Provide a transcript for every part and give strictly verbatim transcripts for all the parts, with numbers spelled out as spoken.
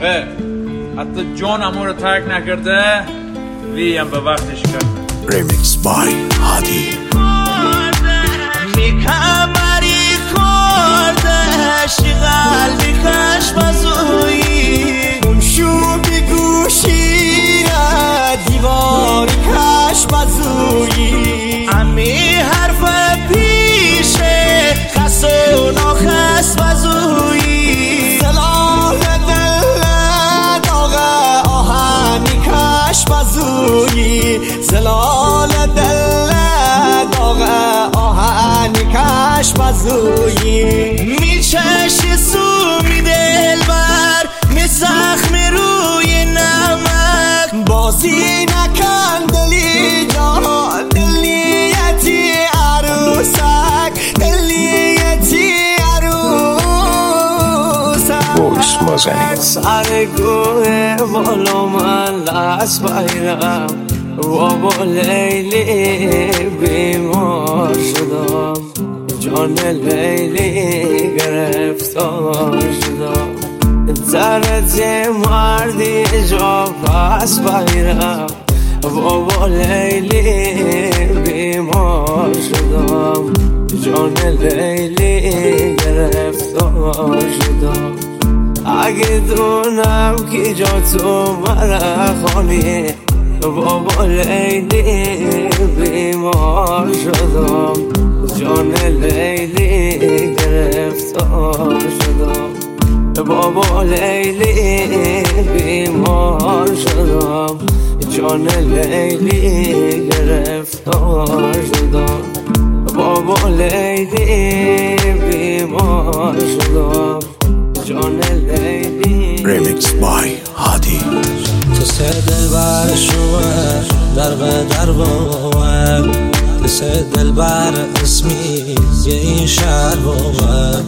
حتی جان امو رو ترک نکرده وی هم به وقتش کرده. ریمیکس بای هادی. میکمری کردش قلبی خشمزویی اون شو بگوشی دیواری کشمزویی امی حرف پیشه خس و ناخشمزویی زلال دل داغ آهنی کشمزویی زلال دل داغ آهنی کشمزویی میچشی سو می دل بر می زخم روی نمک بازی نکن دلی جان دلیتی عروسک دلیتی عروسک بویس مازنی سر گوه بالا من لحظ بایرم بابا لیلی بیمار شدم جان لیلی گرفتار شدم درد مردی جا پس بایرم بابا لیلی بیمار شدم جان لیلی گرفتار شدم اگه دونم که جا تو مرا خانی بابا لیلی بیمار شدم جان لیلی گرفتار شدم بابا لیلی بیمار شدم جان لیلی گرفتار شدم بابا لیلی بیمار شدم جان لیلی. ریمیکس بای هادی. تو سه دل بر شوه در در بوه تو سه دل بر اسمی یه این شهر بوه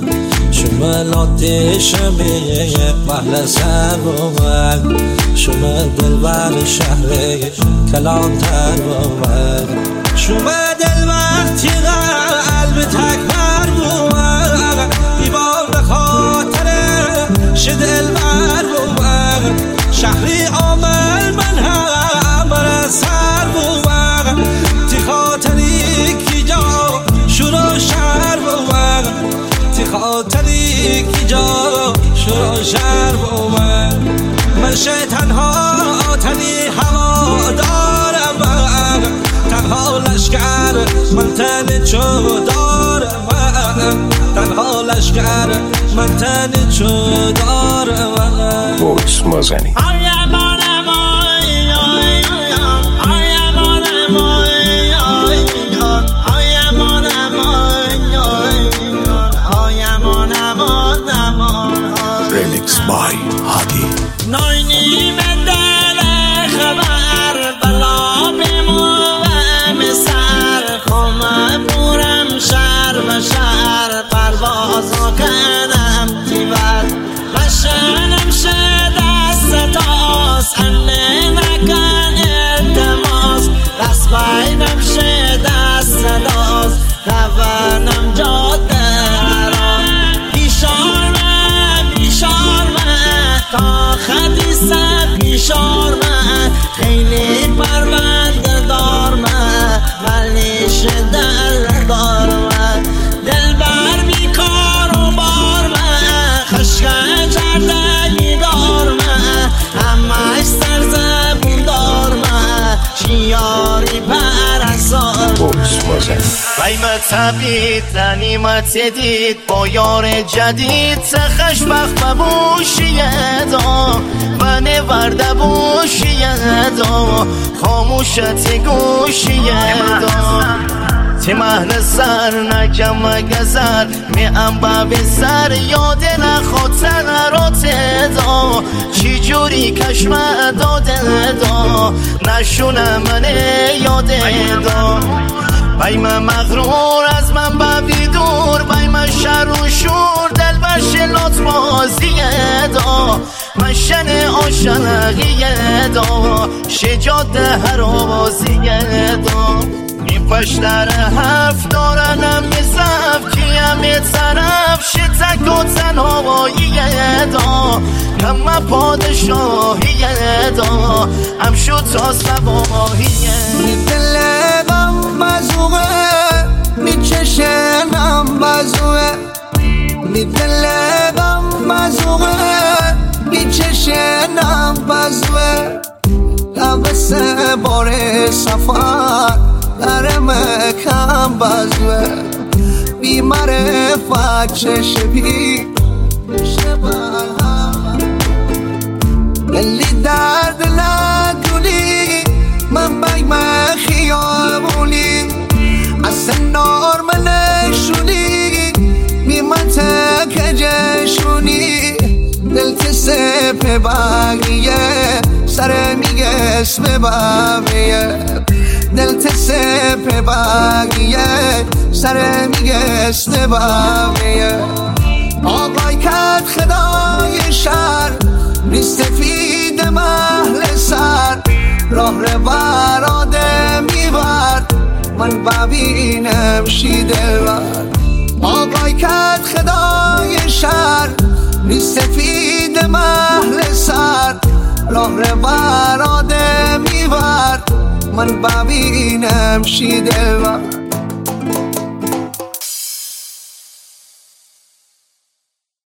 شمالات شمیه محل سر بوه شما دل بر شهر کلان تر بوه شما دل بر تیغ قلب تکبر بوه دیوار به خاطر شدل بر بوه شهری آمل من هم بر سر بوه تی خاطری کی جا شروع شهر بوه تی خاطری کی جا شروع شهر بوه من شه تنها تنی هوا دارم تنها لشکر من تن چو دارم تنها لشکر من تن چو دارم. بویس مازنی. ریمیکس بای هادی. ناینی مدل خبر بلا بموم سر خمه بورم شهر و شهر پرواز کردم تیور بشنم شد دست تاس انه نکن التماس دست بایدم شد دست داز روانم جاده خدیسه پیشار من خیلی پرونده دار من ولی شدل دار من دل بر بیکار و بار من خشک جردگی دار من همش سر زبون دار من شیاری پرسار. بویس مازنی. قیمت تبید نعیمت دید با یار جدید سخش بخت ببوشیه دا و نورده بوشیه دا خاموشت گوشیه دا تی مهل سر نکم گذر می ام به سر یاد نخواتن را تدا چی جوری کشم داده دا نشونه من یاده دا بایم مغرور از من ببی دور بایم شر و شور دل بشه لط بازیه دا مشن آشنقیه دا شجاد هر آوازیه دا این پشتر حرف دارنم یه صف همه طرف شتک و تنهایی دا همه پادشاهی دا هم شد تا سواهی دلم بزوه میچشنم بزوه می دلم بزوه میچشنم بزوه لبسه بار سفر در مکم بزوه بی معرفت چشمی دلی درد ندونی من بگم خیابونی اصلا نرم نشونی بی منطق جشونی دلت سپ بقیه سر میگه اسم بقیه دلت سپ بقیه سر میگه اسم بقیه آقای کت خدای شهر ریستفید محل سر راه رو براده میبرد من ببینم شی دلبر آقای کت خدای شهر ریستفید محل سر راه رو براده میبرد من ببینم شی دلبر